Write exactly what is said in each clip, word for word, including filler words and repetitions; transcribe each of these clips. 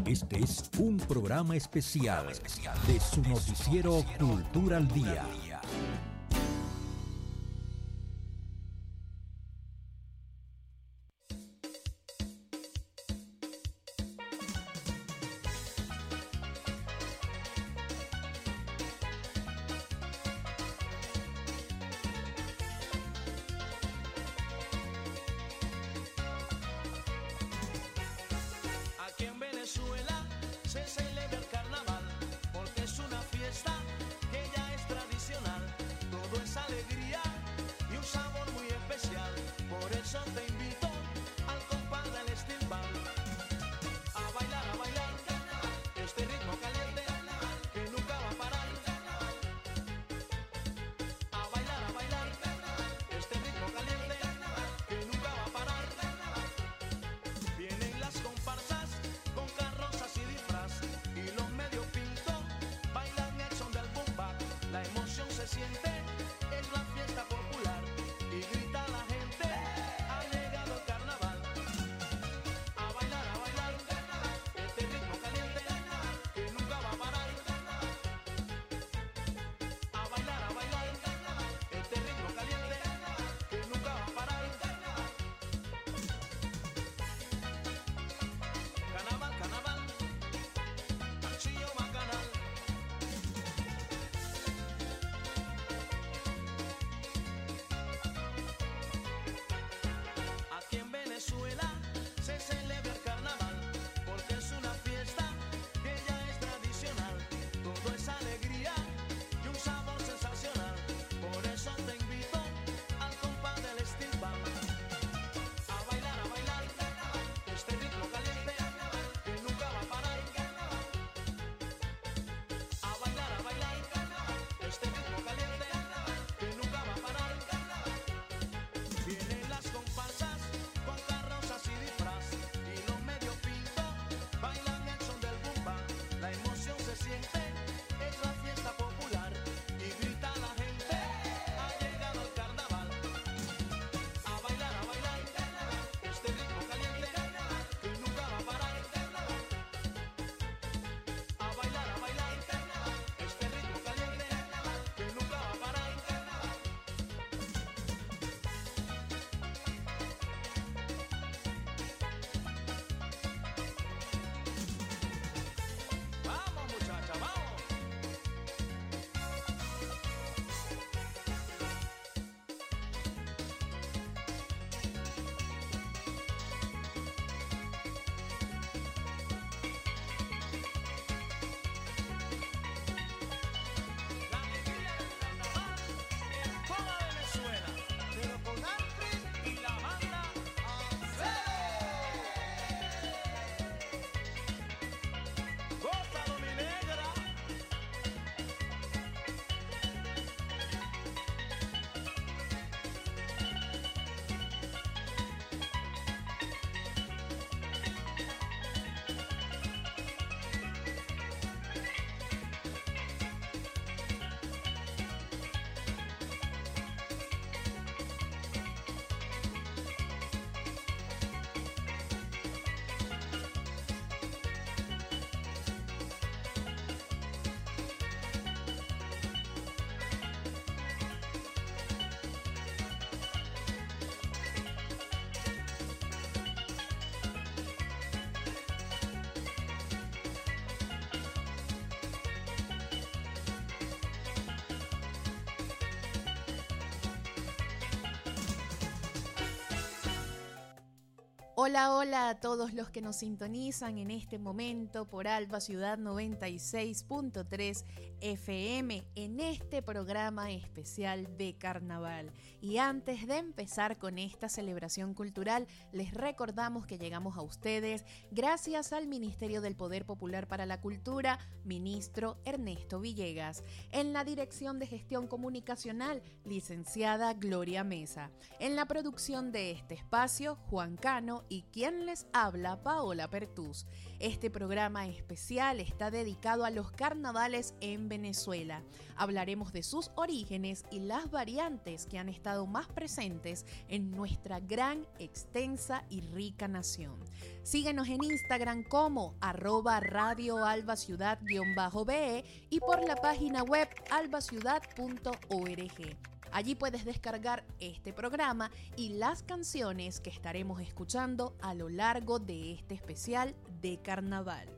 Este es un programa especial de su noticiero Cultura al Día. Hola, hola a todos los que nos sintonizan en este momento por Alba Ciudad noventa y seis punto tres F M en este programa especial de Carnaval. Y antes de empezar con esta celebración cultural, les recordamos que llegamos a ustedes gracias al Ministerio del Poder Popular para la Cultura, ministro Ernesto Villegas. En la Dirección de Gestión Comunicacional, licenciada Gloria Mesa. En la producción de este espacio, Juan Cano y quien les habla, Paola Pertús. Este programa especial está dedicado a los carnavales en Venezuela. Hablaremos de sus orígenes y las variantes que han estado más presentes en nuestra gran, extensa y rica nación. Síguenos en Instagram como arroba Radio Alba Ciudad guión bajo be y por la página web albaciudad punto org. Allí puedes descargar este programa y las canciones que estaremos escuchando a lo largo de este especial de carnaval.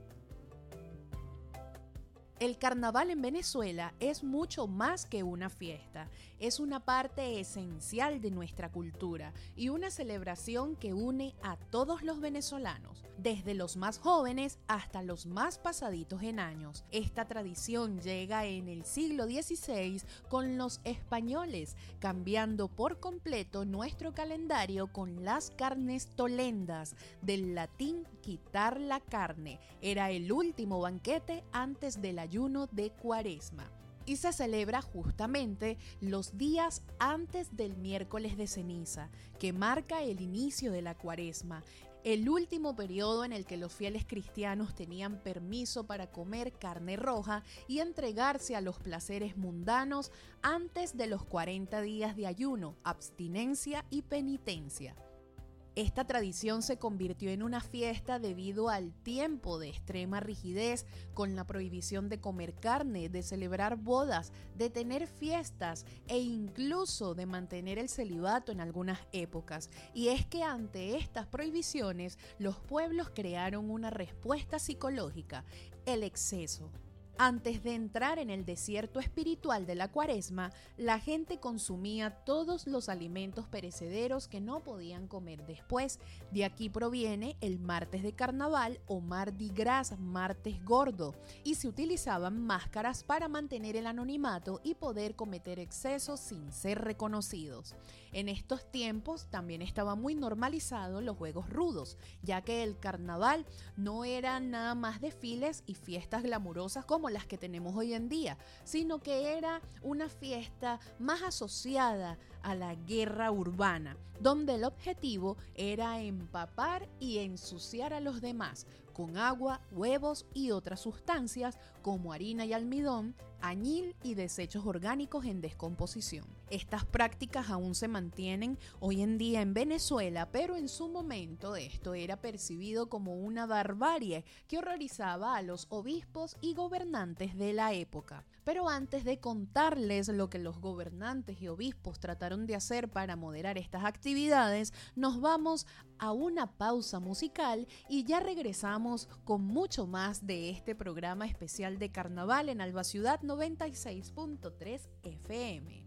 El carnaval en Venezuela es mucho más que una fiesta, es una parte esencial de nuestra cultura y una celebración que une a todos los venezolanos, desde los más jóvenes hasta los más pasaditos en años. Esta tradición llega en el siglo dieciséis con los españoles, cambiando por completo nuestro calendario con las carnestolendas, del latín quitar la carne. Era el último banquete antes del ayuno de Cuaresma y se celebra justamente los días antes del miércoles de ceniza, que marca el inicio de la Cuaresma, el último periodo en el que los fieles cristianos tenían permiso para comer carne roja y entregarse a los placeres mundanos antes de los cuarenta días de ayuno, abstinencia y penitencia. Esta tradición se convirtió en una fiesta debido al tiempo de extrema rigidez, con la prohibición de comer carne, de celebrar bodas, de tener fiestas e incluso de mantener el celibato en algunas épocas. Y es que ante estas prohibiciones, los pueblos crearon una respuesta psicológica: el exceso. Antes de entrar en el desierto espiritual de la Cuaresma, la gente consumía todos los alimentos perecederos que no podían comer después. De aquí proviene el martes de carnaval o Mardi Gras, martes gordo, y se utilizaban máscaras para mantener el anonimato y poder cometer excesos sin ser reconocidos. En estos tiempos también estaba muy normalizado los juegos rudos, ya que el carnaval no era nada más desfiles y fiestas glamurosas como las que tenemos hoy en día, sino que era una fiesta más asociada a la guerra urbana, donde el objetivo era empapar y ensuciar a los demás con agua, huevos y otras sustancias como harina y almidón, añil y desechos orgánicos en descomposición. Estas prácticas aún se mantienen hoy en día en Venezuela, pero en su momento esto era percibido como una barbarie que horrorizaba a los obispos y gobernantes de la época. Pero antes de contarles lo que los gobernantes y obispos trataron de hacer para moderar estas actividades, nos vamos a una pausa musical y ya regresamos con mucho más de este programa especial de carnaval en Alba Ciudad noventa y seis punto tres F M.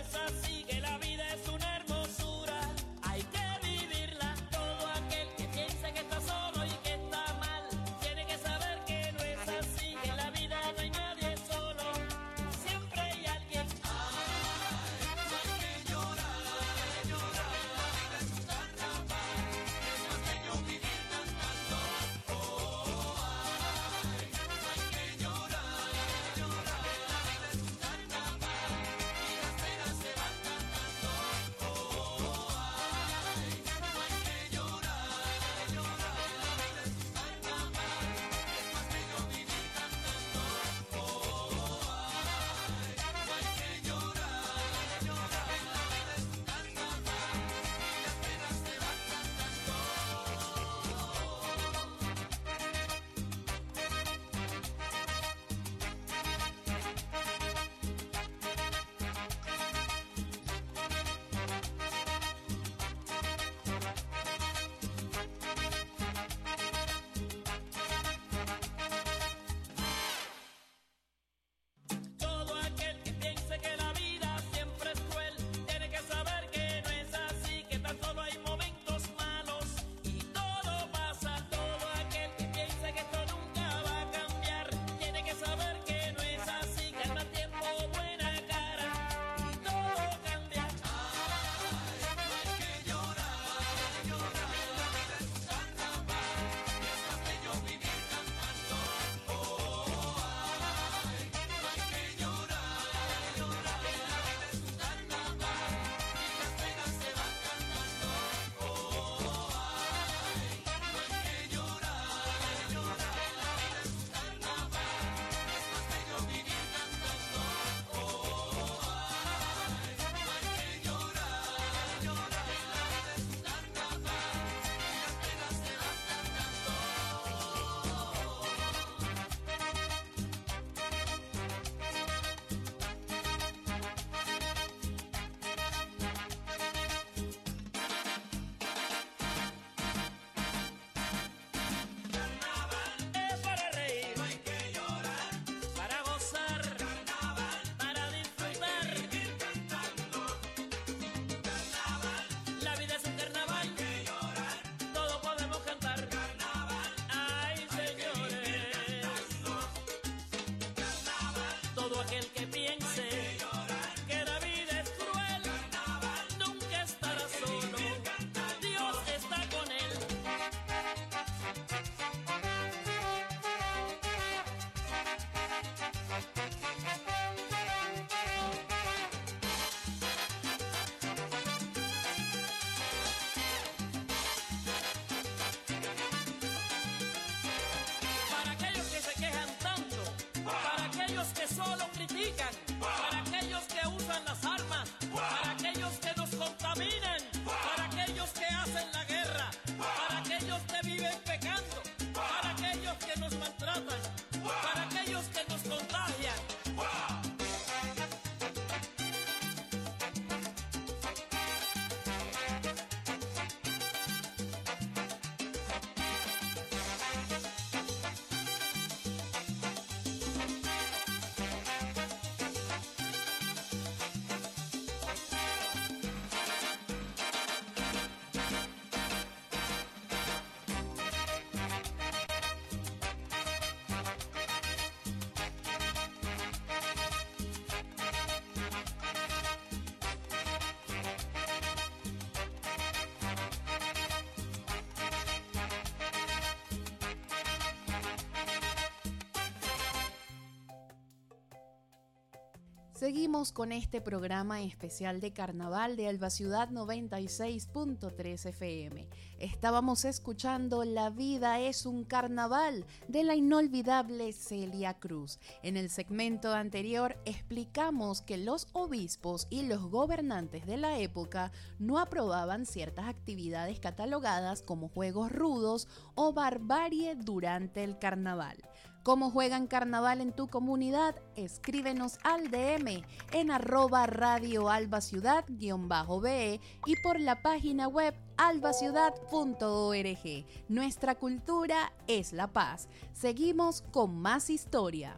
Que la vida es una hermosura, hay que vivirla. Todo aquel que piensa Seguimos con este programa especial de carnaval de Alba Ciudad noventa y seis punto tres F M. Estábamos escuchando La vida es un carnaval de la inolvidable Celia Cruz. En el segmento anterior explicamos que los obispos y los gobernantes de la época no aprobaban ciertas actividades catalogadas como juegos rudos o barbarie durante el carnaval. ¿Cómo juegan carnaval en tu comunidad? Escríbenos al D M en arroba radio alba ciudad guión bajo be y por la página web albaciudad punto org. Nuestra cultura es la paz. Seguimos con más historia.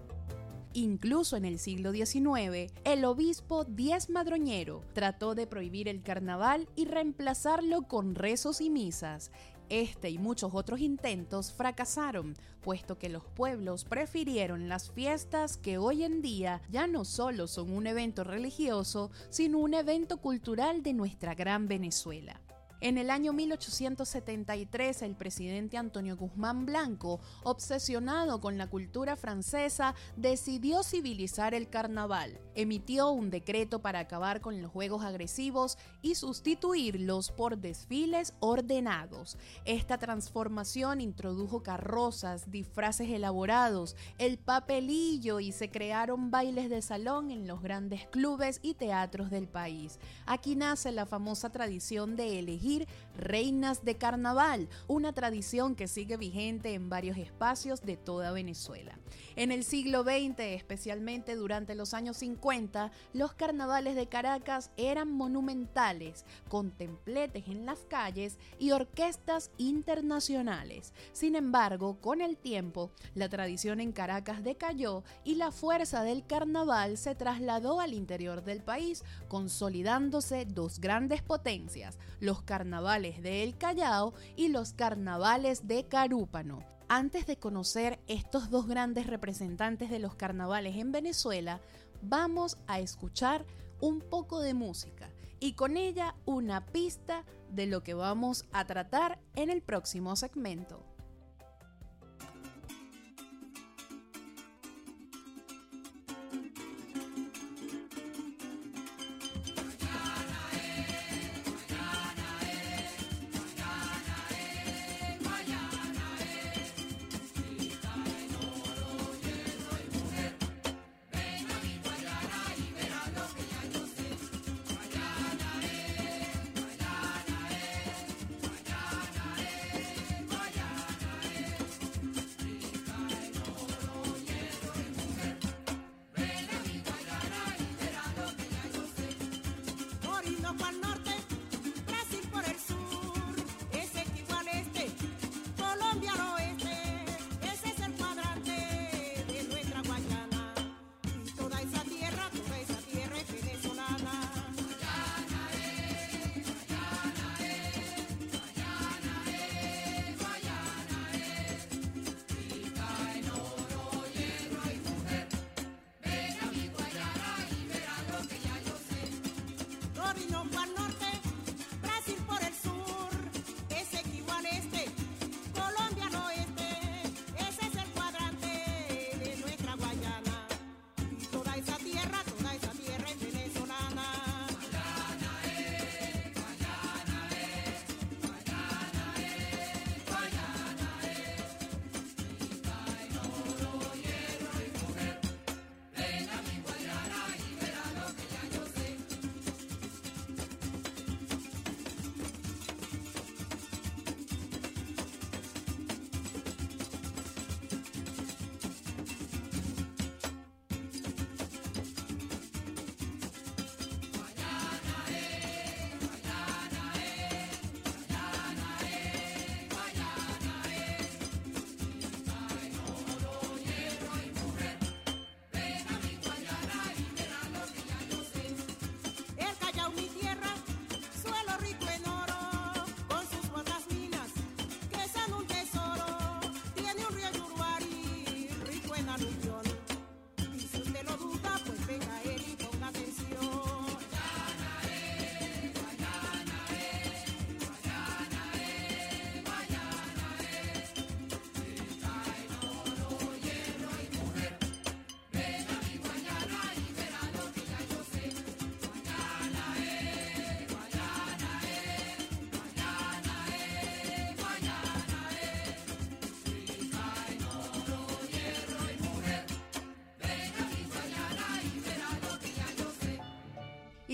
Incluso en el siglo diecinueve, el obispo Díez Madroñero trató de prohibir el carnaval y reemplazarlo con rezos y misas. Este y muchos otros intentos fracasaron, puesto que los pueblos prefirieron las fiestas que hoy en día ya no solo son un evento religioso, sino un evento cultural de nuestra gran Venezuela. En el año mil ochocientos setenta y tres, el presidente Antonio Guzmán Blanco, obsesionado con la cultura francesa, decidió civilizar el carnaval. Emitió un decreto para acabar con los juegos agresivos y sustituirlos por desfiles ordenados. Esta transformación introdujo carrozas, disfraces elaborados, el papelillo y se crearon bailes de salón en los grandes clubes y teatros del país. Aquí nace la famosa tradición de elegir reinas de carnaval, una tradición que sigue vigente en varios espacios de toda Venezuela. En el siglo veinte, especialmente durante los años cincuenta, los carnavales de Caracas eran monumentales, con templetes en las calles y orquestas internacionales. Sin embargo, con el tiempo, la tradición en Caracas decayó y la fuerza del carnaval se trasladó al interior del país, consolidándose dos grandes potencias, los carnavales de El Callao y los carnavales de Carúpano. Antes de conocer estos dos grandes representantes de los carnavales en Venezuela, vamos a escuchar un poco de música y con ella una pista de lo que vamos a tratar en el próximo segmento.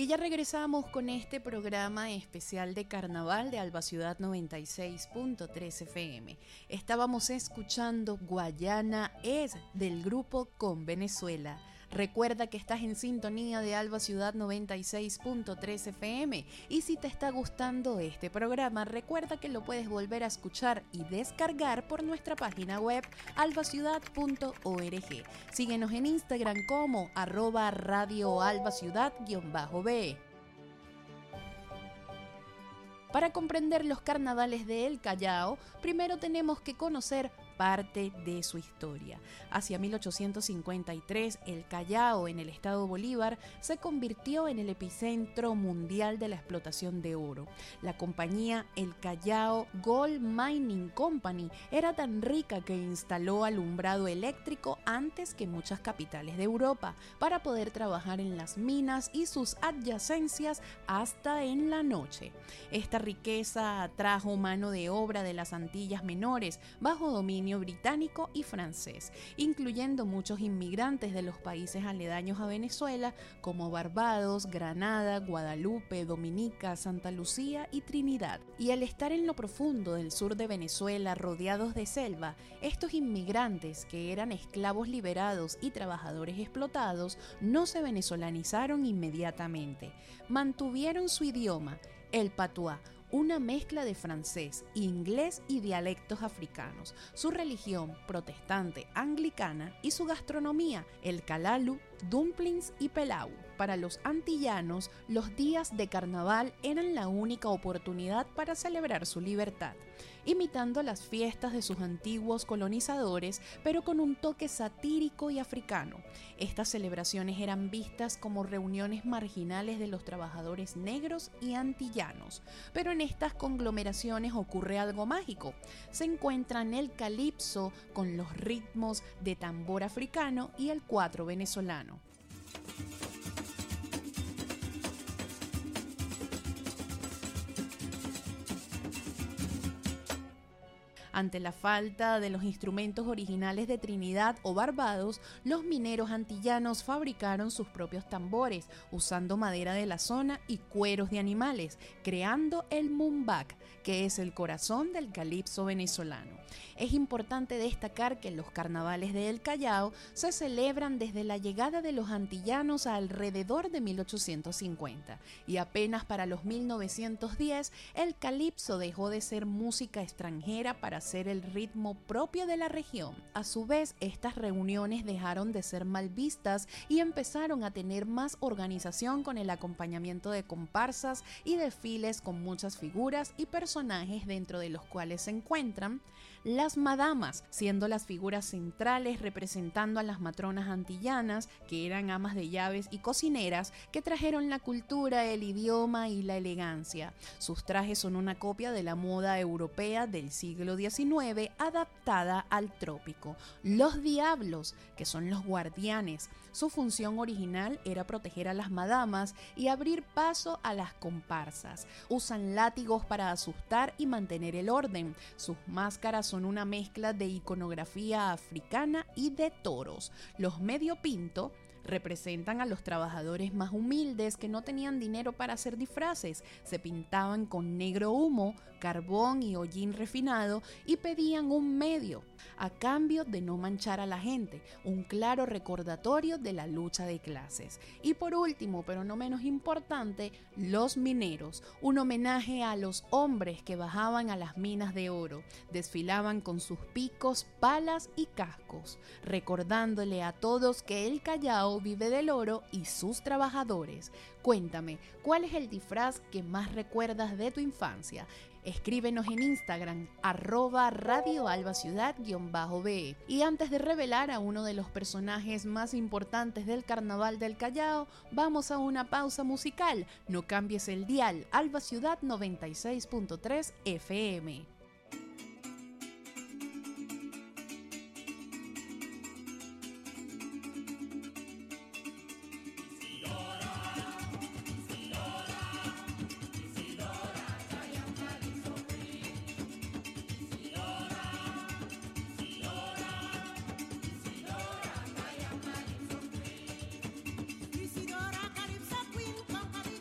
Y ya regresamos con este programa especial de carnaval de Alba Ciudad noventa y seis punto tres F M. Estábamos escuchando Guayana es del grupo Con Venezuela. Recuerda que estás en sintonía de Alba Ciudad noventa y seis punto tres F M y si te está gustando este programa, recuerda que lo puedes volver a escuchar y descargar por nuestra página web albaciudad punto org. Síguenos en Instagram como arroba radio albaciudad-be. Para comprender los carnavales de El Callao, primero tenemos que conocer parte de su historia. Hacia mil ochocientos cincuenta y tres, El Callao, en el estado Bolívar, se convirtió en el epicentro mundial de la explotación de oro. La compañía El Callao Gold Mining Company era tan rica que instaló alumbrado eléctrico antes que muchas capitales de Europa para poder trabajar en las minas y sus adyacencias hasta en la noche. Esta riqueza atrajo mano de obra de las Antillas Menores bajo dominio británico y francés, incluyendo muchos inmigrantes de los países aledaños a Venezuela como Barbados, Granada, Guadalupe, Dominica, Santa Lucía y Trinidad. Y al estar en lo profundo del sur de Venezuela rodeados de selva, estos inmigrantes, que eran esclavos liberados y trabajadores explotados, no se venezolanizaron inmediatamente. Mantuvieron su idioma, el patuá, una mezcla de francés, inglés y dialectos africanos, su religión protestante anglicana y su gastronomía, el calalu, dumplings y pelau. Para los antillanos, los días de carnaval eran la única oportunidad para celebrar su libertad, imitando las fiestas de sus antiguos colonizadores, pero con un toque satírico y africano. Estas celebraciones eran vistas como reuniones marginales de los trabajadores negros y antillanos, pero en estas conglomeraciones ocurre algo mágico. Se encuentran el calipso con los ritmos de tambor africano y el cuatro venezolano. Ante la falta de los instrumentos originales de Trinidad o Barbados, los mineros antillanos fabricaron sus propios tambores, usando madera de la zona y cueros de animales, creando el mumbac, que es el corazón del calipso venezolano. Es importante destacar que los carnavales de El Callao se celebran desde la llegada de los antillanos a alrededor de mil ochocientos cincuenta, y apenas para los mil novecientos diez el calipso dejó de ser música extranjera para ser el ritmo propio de la región. A su vez, estas reuniones dejaron de ser mal vistas y empezaron a tener más organización con el acompañamiento de comparsas y desfiles con muchas figuras y personajes, dentro de los cuales se encuentran las madamas, siendo las figuras centrales representando a las matronas antillanas, que eran amas de llaves y cocineras que trajeron la cultura, el idioma y la elegancia. Sus trajes son una copia de la moda europea del siglo diecinueve adaptada al trópico. Los diablos, que son los guardianes, su función original era proteger a las madamas y abrir paso a las comparsas. Usan látigos para asustar y mantener el orden. Sus máscaras son una mezcla de iconografía africana y de toros. Los medio pinto representan a los trabajadores más humildes que no tenían dinero para hacer disfraces. Se pintaban con negro humo, carbón y hollín refinado y pedían un medio a cambio de no manchar a la gente, un claro recordatorio de la lucha de clases. Y por último, pero no menos importante, los mineros, un homenaje a los hombres que bajaban a las minas de oro, desfilaban con sus picos, palas y cascos, recordándole a todos que el Callao vive del oro y sus trabajadores. Cuéntame, ¿cuál es el disfraz que más recuerdas de tu infancia? Escríbenos en Instagram, arroba radio albaciudad-be. Y antes de revelar a uno de los personajes más importantes del Carnaval del Callao, vamos a una pausa musical. No cambies el dial, Alba Ciudad noventa y seis punto tres F M. Isidora Calypso Queen, come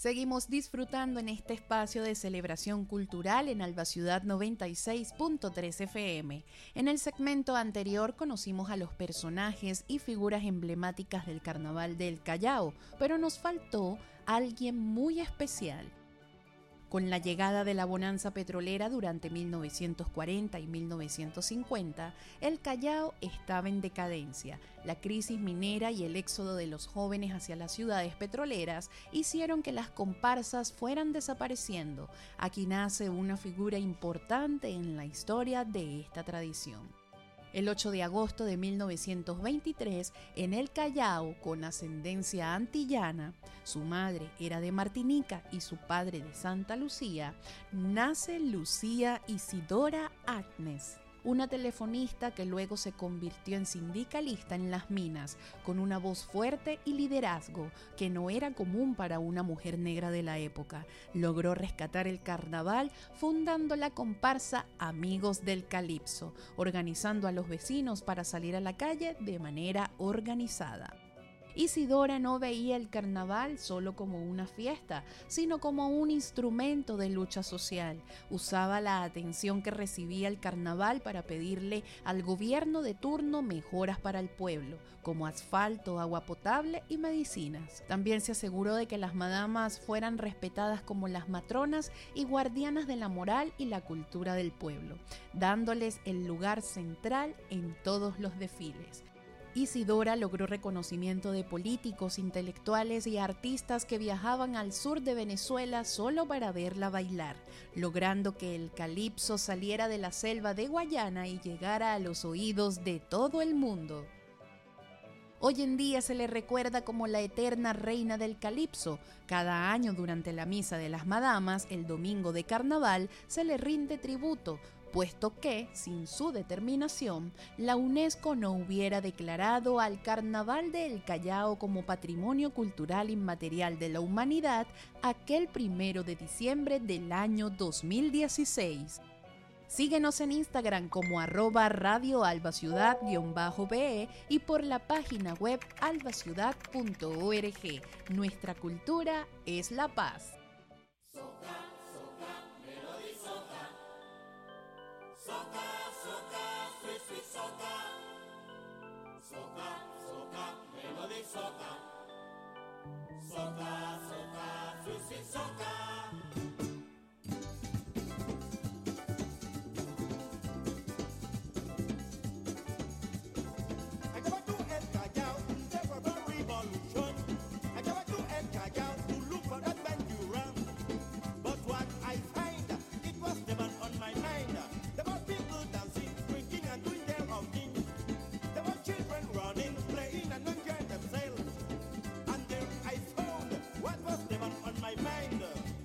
Seguimos disfrutando en este espacio de celebración cultural en Alba Ciudad noventa y seis punto tres F M. En el segmento anterior conocimos a los personajes y figuras emblemáticas del Carnaval del Callao, pero nos faltó alguien muy especial. Con la llegada de la bonanza petrolera durante mil novecientos cuarenta y mil novecientos cincuenta, el Callao estaba en decadencia. La crisis minera y el éxodo de los jóvenes hacia las ciudades petroleras hicieron que las comparsas fueran desapareciendo. Aquí nace una figura importante en la historia de esta tradición. El ocho de agosto de mil novecientos veintitrés, en el Callao, con ascendencia antillana, su madre era de Martinica y su padre de Santa Lucía, nace Lucía Isidora Agnes, una telefonista que luego se convirtió en sindicalista en las minas, con una voz fuerte y liderazgo que no era común para una mujer negra de la época. Logró rescatar el carnaval fundando la comparsa Amigos del Calipso, organizando a los vecinos para salir a la calle de manera organizada. Isidora no veía el carnaval solo como una fiesta, sino como un instrumento de lucha social. Usaba la atención que recibía el carnaval para pedirle al gobierno de turno mejoras para el pueblo, como asfalto, agua potable y medicinas. También se aseguró de que las madamas fueran respetadas como las matronas y guardianas de la moral y la cultura del pueblo, dándoles el lugar central en todos los desfiles. Isidora logró reconocimiento de políticos, intelectuales y artistas que viajaban al sur de Venezuela solo para verla bailar, logrando que el calipso saliera de la selva de Guayana y llegara a los oídos de todo el mundo. Hoy en día se le recuerda como la eterna reina del calipso. Cada año durante la misa de las madamas, el domingo de carnaval, se le rinde tributo, puesto que, sin su determinación, la UNESCO no hubiera declarado al Carnaval del Callao como Patrimonio Cultural Inmaterial de la Humanidad aquel primero de diciembre del año dos mil dieciséis. Síguenos en Instagram como arroba radio albaciudad-be y por la página web albaciudad punto org. Nuestra cultura es la paz. What was the man on my mind?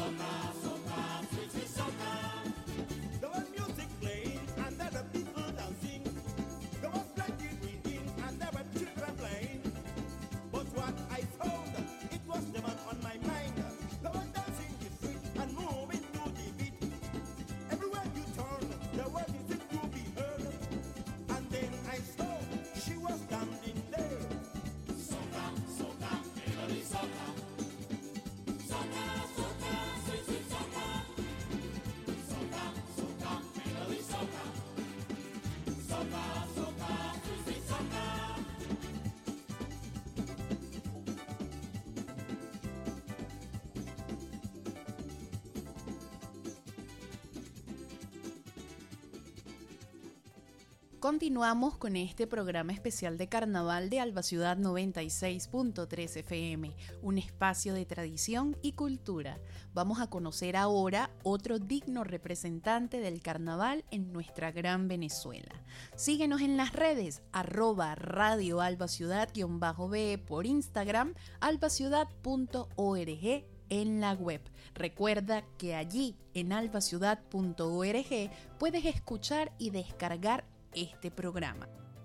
Continuamos con este programa especial de carnaval de Alba Ciudad noventa y seis punto tres F M, un espacio de tradición y cultura. Vamos a conocer ahora otro digno representante del carnaval en nuestra gran Venezuela. Síguenos en las redes, arroba radio alba ciudad guión bajo be por Instagram, albaciudad punto org en la web. Recuerda que allí en albaciudad punto org puedes escuchar y descargar este programa.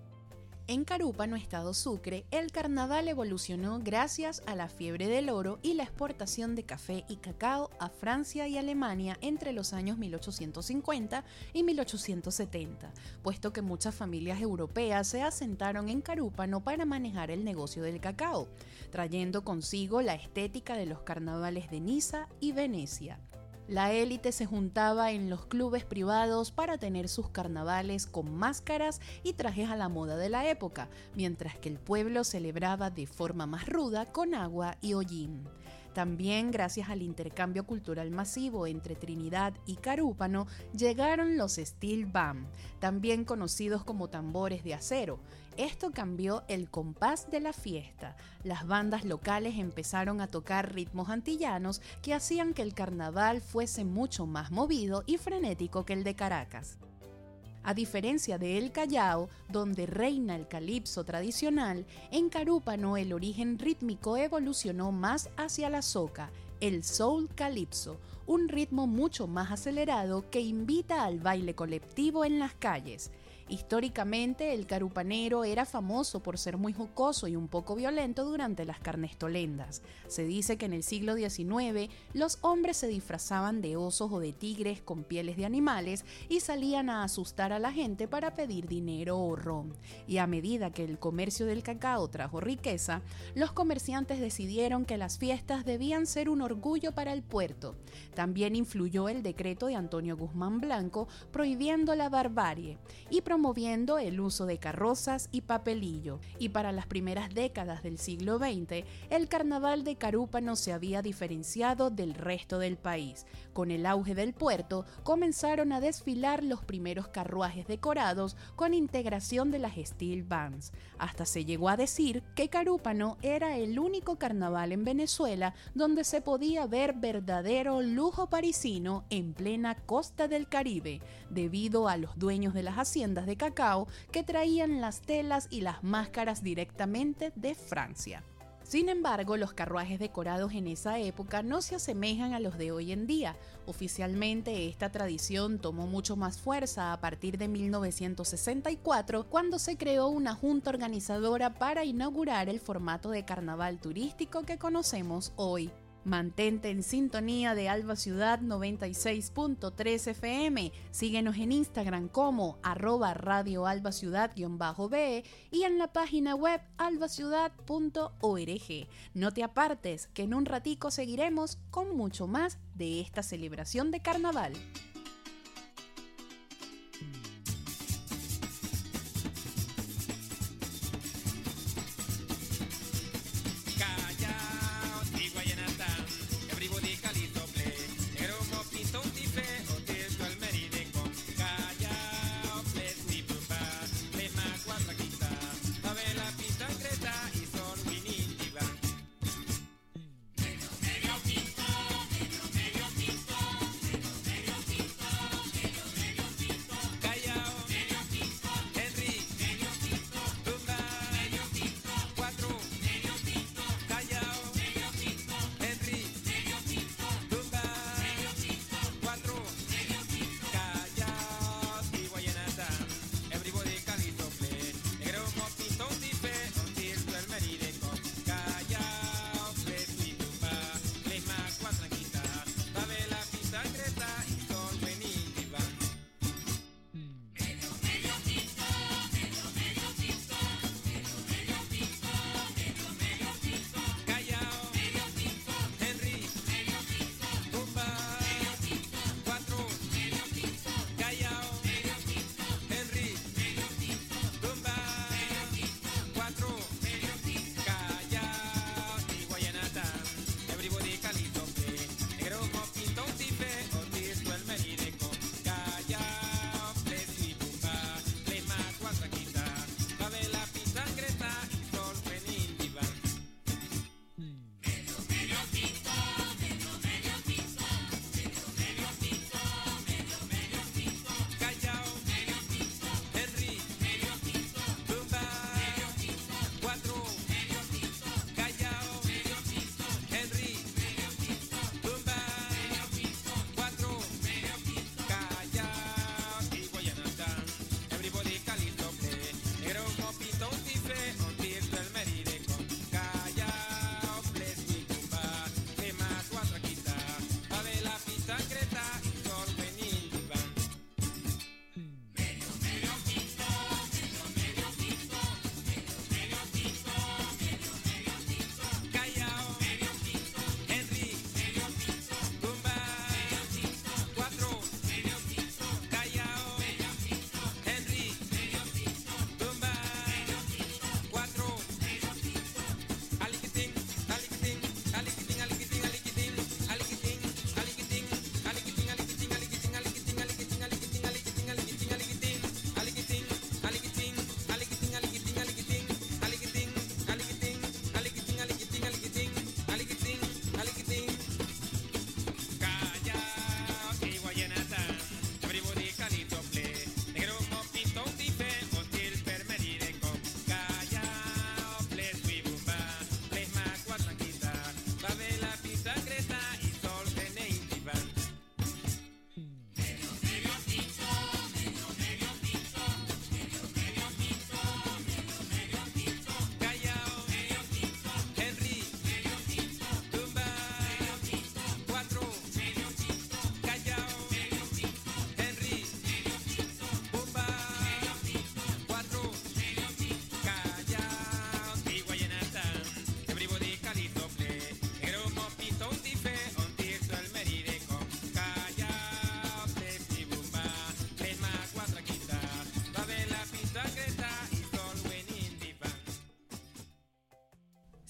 En Carúpano, estado Sucre, el carnaval evolucionó gracias a la fiebre del oro y la exportación de café y cacao a Francia y Alemania entre los años mil ochocientos cincuenta y mil ochocientos setenta, puesto que muchas familias europeas se asentaron en Carúpano para manejar el negocio del cacao, trayendo consigo la estética de los carnavales de Niza y Venecia. La élite se juntaba en los clubes privados para tener sus carnavales con máscaras y trajes a la moda de la época, mientras que el pueblo celebraba de forma más ruda con agua y hollín. También, gracias al intercambio cultural masivo entre Trinidad y Carúpano, llegaron los steel band, también conocidos como tambores de acero. Esto cambió el compás de la fiesta. Las bandas locales empezaron a tocar ritmos antillanos que hacían que el carnaval fuese mucho más movido y frenético que el de Caracas. A diferencia de El Callao, donde reina el calipso tradicional, en Carúpano el origen rítmico evolucionó más hacia la soca, el soul calipso, un ritmo mucho más acelerado que invita al baile colectivo en las calles. Históricamente, el carupanero era famoso por ser muy jocoso y un poco violento durante las carnestolendas. Se dice que en el siglo diecinueve los hombres se disfrazaban de osos o de tigres con pieles de animales y salían a asustar a la gente para pedir dinero o ron. Y a medida que el comercio del cacao trajo riqueza, los comerciantes decidieron que las fiestas debían ser un orgullo para el puerto. También influyó el decreto de Antonio Guzmán Blanco prohibiendo la barbarie y promoviendo el uso de carrozas y papelillo, y para las primeras décadas del siglo veinte, el carnaval de Carúpano se había diferenciado del resto del país. Con el auge del puerto, comenzaron a desfilar los primeros carruajes decorados con integración de las steel bands. Hasta se llegó a decir que Carúpano era el único carnaval en Venezuela donde se podía ver verdadero lujo parisino en plena costa del Caribe, debido a los dueños de las haciendas de cacao que traían las telas y las máscaras directamente de Francia. Sin embargo, los carruajes decorados en esa época no se asemejan a los de hoy en día. Oficialmente, esta tradición tomó mucho más fuerza a partir de mil novecientos sesenta y cuatro, cuando se creó una junta organizadora para inaugurar el formato de carnaval turístico que conocemos hoy. Mantente en sintonía de Alba Ciudad noventa y seis punto tres F M. Síguenos en Instagram como arroba radio albaciudad-be y en la página web albaciudad punto org. No te apartes, que en un ratico seguiremos con mucho más de esta celebración de carnaval. Medio, medio pinto,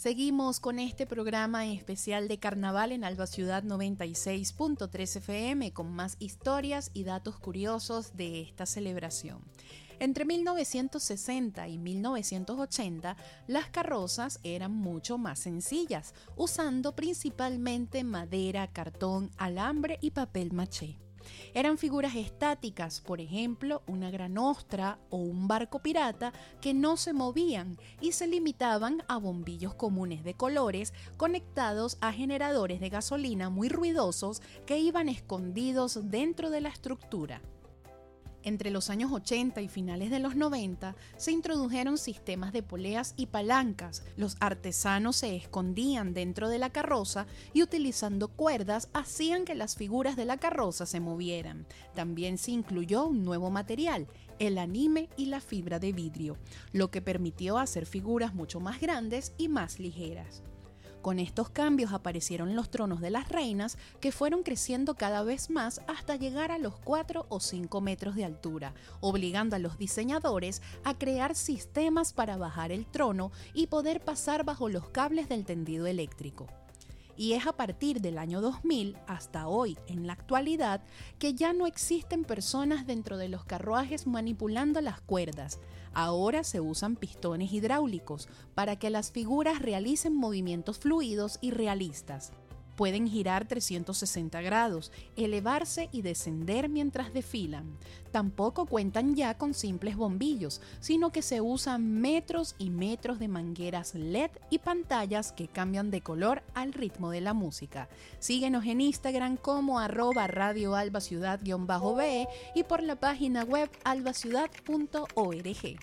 Seguimos con este programa especial de carnaval en Alba Ciudad noventa y seis punto tres F M con más historias y datos curiosos de esta celebración. Entre mil novecientos sesenta y mil novecientos ochenta, las carrozas eran mucho más sencillas, usando principalmente madera, cartón, alambre y papel maché. Eran figuras estáticas, por ejemplo, una gran ostra o un barco pirata que no se movían y se limitaban a bombillos comunes de colores conectados a generadores de gasolina muy ruidosos que iban escondidos dentro de la estructura. Entre los años ochenta y finales de los noventa se introdujeron sistemas de poleas y palancas. Los artesanos se escondían dentro de la carroza y utilizando cuerdas hacían que las figuras de la carroza se movieran. También se incluyó un nuevo material, el anime y la fibra de vidrio, lo que permitió hacer figuras mucho más grandes y más ligeras. Con estos cambios aparecieron los tronos de las reinas, que fueron creciendo cada vez más hasta llegar a los cuatro o cinco metros de altura, obligando a los diseñadores a crear sistemas para bajar el trono y poder pasar bajo los cables del tendido eléctrico. Y es a partir del año dos mil hasta hoy, en la actualidad, que ya no existen personas dentro de los carruajes manipulando las cuerdas. Ahora se usan pistones hidráulicos para que las figuras realicen movimientos fluidos y realistas. Pueden girar trescientos sesenta grados, elevarse y descender mientras desfilan. Tampoco cuentan ya con simples bombillos, sino que se usan metros y metros de mangueras L E D y pantallas que cambian de color al ritmo de la música. Síguenos en Instagram como arroba Radio Alba Ciudad-be y por la página web albaciudad punto org.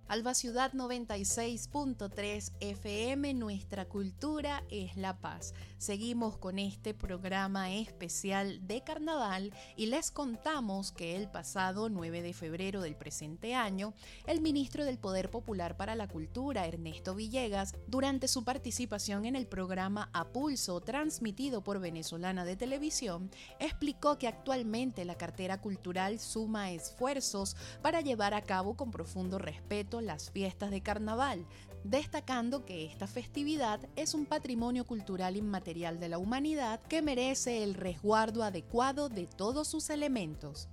Alba Ciudad noventa y seis punto tres F M, nuestra cultura es la paz. Seguimos con este programa especial de carnaval y les contamos que el pasado nueve de febrero del presente año, el ministro del Poder Popular para la Cultura, Ernesto Villegas, durante su participación en el programa A Pulso, transmitido por Venezolana de Televisión, explicó que actualmente la cartera cultural suma esfuerzos para llevar a cabo con profundo respeto las fiestas de carnaval, destacando que esta festividad es un patrimonio cultural inmaterial de la humanidad que merece el resguardo adecuado de todos sus elementos.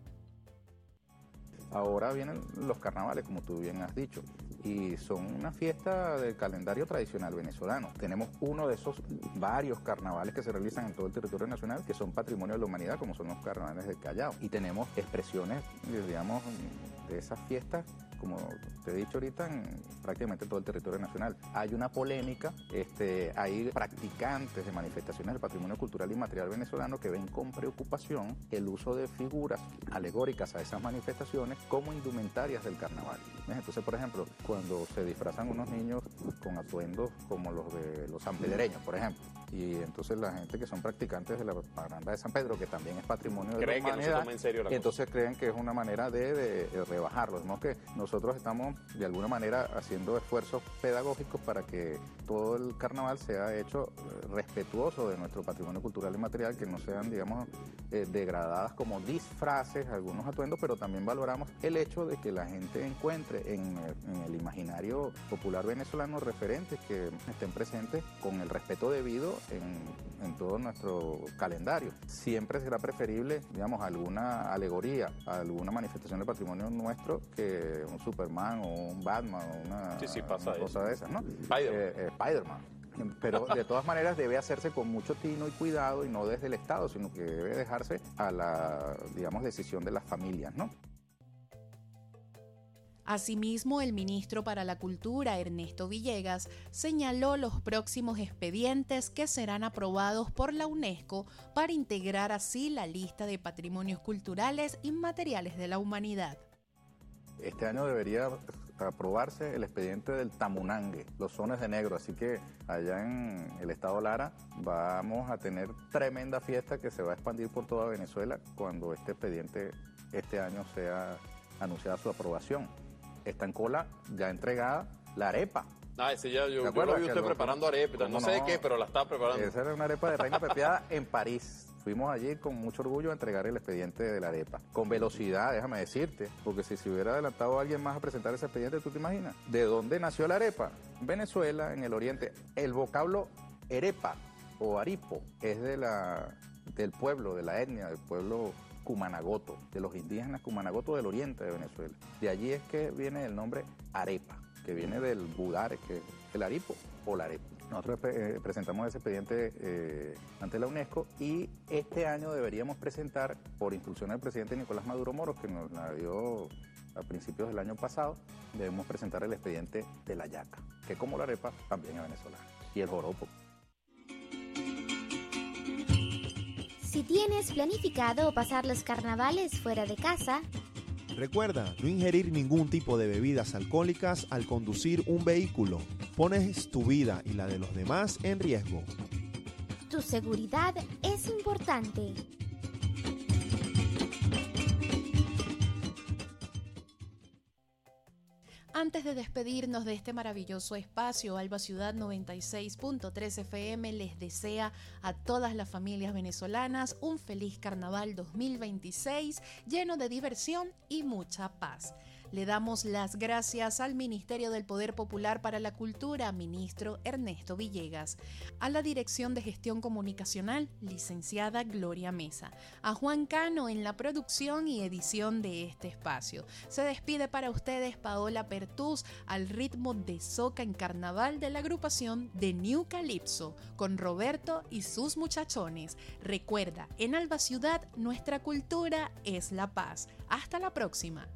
Ahora vienen los carnavales, como tú bien has dicho, y son una fiesta del calendario tradicional venezolano. Tenemos uno de esos varios carnavales que se realizan en todo el territorio nacional, que son patrimonio de la humanidad, como son los carnavales del Callao. Y tenemos expresiones, digamos, de esas fiestas, como te he dicho ahorita, en prácticamente todo el territorio nacional. Hay una polémica, este, hay practicantes de manifestaciones del patrimonio cultural inmaterial venezolano que ven con preocupación el uso de figuras alegóricas a esas manifestaciones como indumentarias del carnaval. Entonces, por ejemplo, cuando se disfrazan unos niños con atuendos como los de los sanpedreños, por ejemplo, y entonces la gente que son practicantes de la parranda de San Pedro, que también es patrimonio de la humanidad, que no se toma en serio la cosa. Entonces creen que es una manera de, de, de rebajarlo. ¿No? Que nosotros estamos de alguna manera haciendo esfuerzos pedagógicos para que todo el carnaval sea hecho respetuoso de nuestro patrimonio cultural y material, que no sean, digamos, eh, degradadas como disfraces, algunos atuendos, pero también valoramos el hecho de que la gente encuentre en, en el imaginario popular venezolano referentes que estén presentes con el respeto debido en, en todo nuestro calendario. Siempre será preferible, digamos, alguna alegoría, alguna manifestación de patrimonio nuestro que un Superman o un Batman o una, sí, sí, pasa una cosa de esas, ¿no? Spider-Man. Eh, eh, Spider-Man. Pero de todas maneras debe hacerse con mucho tino y cuidado, y no desde el Estado, sino que debe dejarse a la, digamos, decisión de las familias, ¿no? Asimismo, el ministro para la Cultura, Ernesto Villegas, señaló los próximos expedientes que serán aprobados por la UNESCO para integrar así la lista de patrimonios culturales inmateriales de la humanidad. Este año debería aprobarse el expediente del Tamunangue, los sones de negro, así que allá en el estado Lara vamos a tener tremenda fiesta que se va a expandir por toda Venezuela cuando este expediente este año sea anunciada su aprobación. Está en cola ya entregada la arepa. Ah, ese ya, yo, yo lo vi usted preparando arepa, no sé de qué, pero la estaba preparando. Esa era una arepa de reina pepiada en París. Fuimos allí con mucho orgullo a entregar el expediente de la arepa. Con velocidad, déjame decirte, porque si se hubiera adelantado alguien más a presentar ese expediente, ¿tú te imaginas? ¿De dónde nació la arepa? Venezuela, en el oriente. El vocablo arepa o aripo es de la, del pueblo, de la etnia, del pueblo Cumanagoto, de los indígenas Cumanagoto del oriente de Venezuela. De allí es que viene el nombre arepa, que viene del budare, que es el aripo o la arepa. Nosotros eh, presentamos ese expediente eh, ante la UNESCO y este año deberíamos presentar, por instrucción del presidente Nicolás Maduro Moros, que nos la dio a principios del año pasado, debemos presentar el expediente de la yaca, que como la arepa también es venezolana, y el joropo. Si tienes planificado pasar los carnavales fuera de casa, recuerda no ingerir ningún tipo de bebidas alcohólicas al conducir un vehículo. Pones tu vida y la de los demás en riesgo. Tu seguridad es importante. Antes de despedirnos de este maravilloso espacio, Alba Ciudad noventa y seis punto tres F M les desea a todas las familias venezolanas un feliz carnaval dos mil veintiséis lleno de diversión y mucha paz. Le damos las gracias al Ministerio del Poder Popular para la Cultura, ministro Ernesto Villegas, a la Dirección de Gestión Comunicacional, licenciada Gloria Mesa, a Juan Cano en la producción y edición de este espacio. Se despide para ustedes Paola Pertús al ritmo de soca en carnaval de la agrupación de New Calypso, con Roberto y sus muchachones. Recuerda, en Alba Ciudad nuestra cultura es la paz. Hasta la próxima.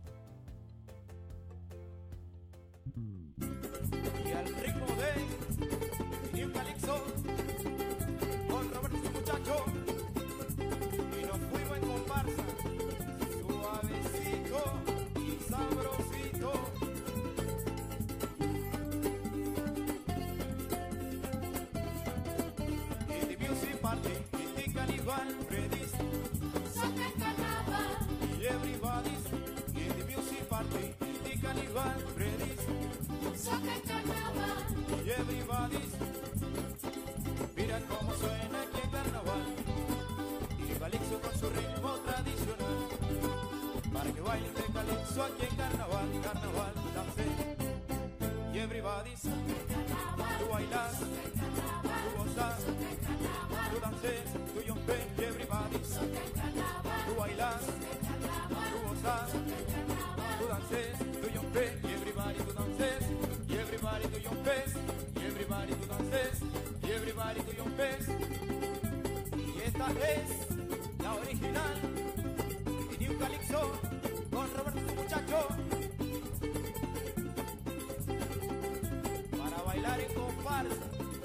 Y al ritmo de New Calypso, con Roberto y su muchacho, y nos fuimos en comparsa, suavecito y sabrosito, Y everybody's, mira cómo suena aquí en carnaval. Y Calixto con su ritmo tradicional. Para que bailen de Calixto aquí en carnaval, carnaval, dance. Y everybody's, tú bailas, tú gozas, tú dances, tú yompes. Y everybody's, tú bailas, tú gozas, tú dances, tú yompes. Y everybody tú dances, y everybody tú yompes. Y everybody tú dances, y everybody tú yompes. Y esta es la original y New Calixto con Roberto su muchacho. Para bailar en comparsa.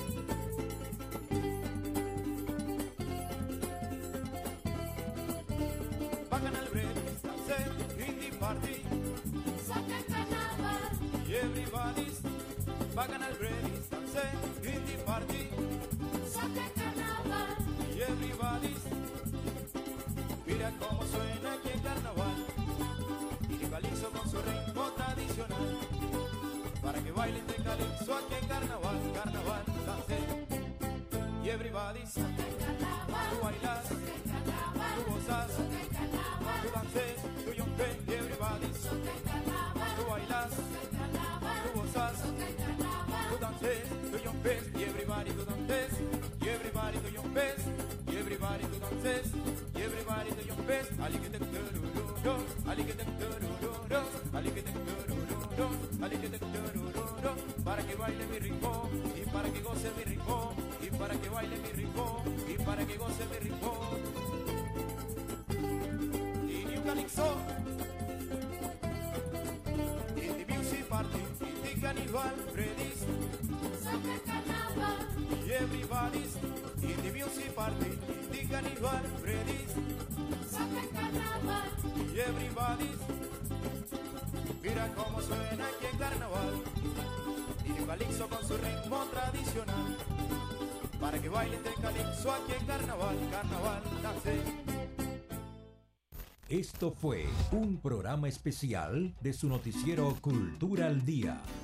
Bacan al break, dance, indie party. Saca carnaval. Y everybody's bacan al break, dance, indie party. Saca carnaval. Y everybody's, mira cómo suena aquí en carnaval. Y Calixto con su ritmo tradicional. Para que bailen de Calixto aquí en carnaval, carnaval, dance. Y everybody's, tú bailas, tú gozas, tú dances, tú yompes. Y everybody's, tú bailas, tú gozas, tú dances, tú yompes. Y everybody tú dances, y everybody tú yompes. Y everybody tú dances, y everybody tú yompes. Ali que te turururo, ali que te turururo, ali que te turururo, ali que te turururo. Para que baile mi ritmo, y para que goce mi ritmo, y para que baile mi ritmo, y para que goce mi ritmo. Y New Calixto, in the music party, in the carnival, Freddy's. Saca carnaval. Y everybody's in the music party, in the carnival, Freddy's. Saca carnaval. Y everybody's, mira cómo suena aquí en carnaval. Y Calixto con su ritmo tradicional. Para que bailen de Calixto aquí en carnaval, carnaval, dance. Esto fue un programa especial de su noticiero Cultura al Día.